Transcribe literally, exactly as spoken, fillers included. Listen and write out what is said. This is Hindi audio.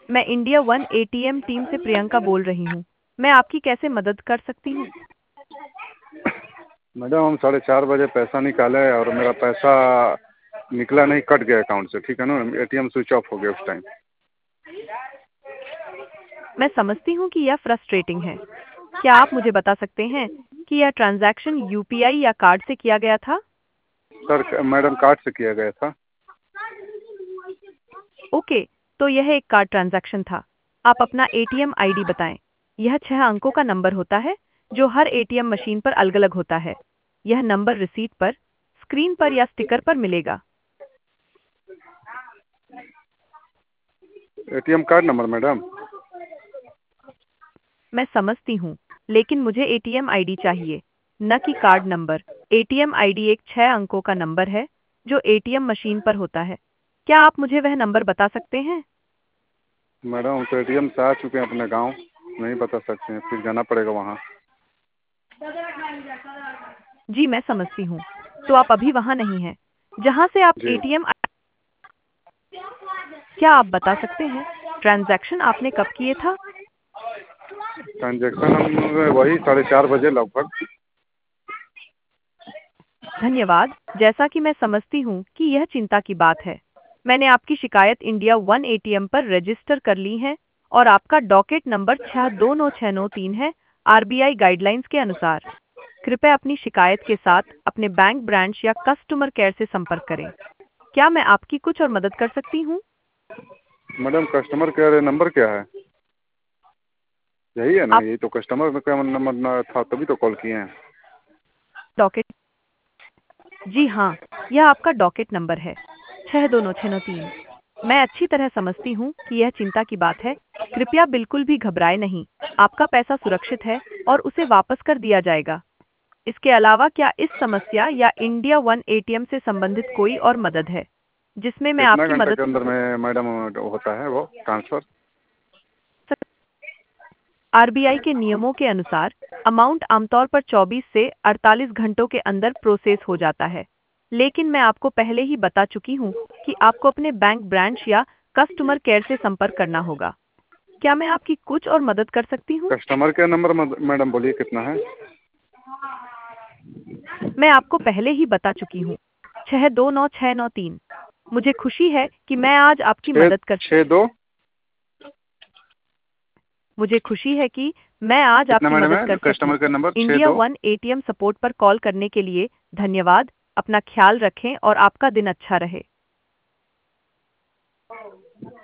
मैं इंडिया वन एटीएम टीम से प्रियंका बोल रही हूँ। मैं आपकी कैसे मदद कर सकती हूँ? मैडम हम साढ़े चार बजे पैसा निकाले और मेरा पैसा निकला नहीं, कट गया अकाउंट से, ठीक है ना। एटीएम स्विच ऑफ हो गया उस टाइम। मैं समझती हूँ कि यह फ्रस्ट्रेटिंग है। क्या आप मुझे बता सकते हैं कि यह ट्रांजैक्शन यूपीआई या कार्ड से किया गया था? सर मैडम कार्ड से किया गया था। ओके, तो यह एक कार्ड ट्रांजैक्शन था। आप अपना एटीएम आईडी बताएं। यह छह अंकों का नंबर होता है जो हर एटीएम मशीन पर अलग-अलग होता है। यह नंबर रिसीट पर, स्क्रीन पर या स्टिकर पर मिलेगा। ATM card number madam. मैं समझती हूँ, लेकिन मुझे एटीएम आईडी चाहिए, न कि कार्ड नंबर। एटीएम आईडी एक छह अंकों का नंबर है जो एटीएम मशीन पर होता है। क्या आप मुझे वह नंबर बता सकते हैं? मैडम हम तो एटीएम से आ चुके हैं अपने गांव, नहीं बता सकते हैं, फिर जाना पड़ेगा वहाँ। जी, मैं समझती हूँ। तो आप अभी वहाँ नहीं हैं, जहाँ से आप जी। एटीएम। क्या आप बता सकते हैं ट्रांजैक्शन आपने कब किए था? ट्रांजेक्शन हम वही साढ़े चार बजे लगभग। धन्यवाद। जैसा कि मैं समझती हूँ कि यह चिंता की बात है, मैंने आपकी शिकायत इंडिया वन एटीएम पर रजिस्टर कर ली है और आपका डॉकेट नंबर छह दो नौ छह नौ तीन है। आरबीआई गाइडलाइंस के अनुसार कृपया अपनी शिकायत के साथ अपने बैंक ब्रांच या कस्टमर केयर से संपर्क करें। क्या मैं आपकी कुछ और मदद कर सकती हूँ? मैडम कस्टमर केयर नंबर क्या है? यही है ना, आप यही तो कस्टमर का नंबर था, तभी तो कॉल किए हैं। डॉकेट। जी हाँ, यह आपका डॉकेट नंबर है, छह दो नौ छह नौ तीन। मैं अच्छी तरह समझती हूँ कि यह चिंता की बात है। कृपया बिल्कुल भी घबराएं नहीं, आपका पैसा सुरक्षित है और उसे वापस कर दिया जाएगा। इसके अलावा क्या इस समस्या या इंडिया वन एटीएम से संबंधित कोई और मदद है जिसमें मैं कितना आपकी घंटा मदद के अंदर में मैडम होता है वो ट्रांसफ़र? कर सकती? आरबीआई के नियमों के अनुसार अमाउंट आमतौर पर चौबीस से अड़तालीस घंटों के अंदर प्रोसेस हो जाता है, लेकिन मैं आपको पहले ही बता चुकी हूँ कि आपको अपने बैंक ब्रांच या कस्टमर केयर से संपर्क करना होगा। क्या मैं आपकी कुछ और मदद कर सकती हूँ? कस्टमर केयर नंबर मैडम बोलिए कितना है? मैं आपको पहले ही बता चुकी हूँ, छह दो नौ छह नौ तीन। मुझे खुशी है कि मैं आज आपकी छः मदद कर छः दो मुझे खुशी है कि मैं आज कितना आपकी मैडम मदद है? कर सकी। कस्टमर केयर नंबर छः इंडिया दो वन एटीएम सपोर्ट पर कॉल करने के लिए धन्यवाद। अपना ख्याल रखें और आपका दिन अच्छा रहे।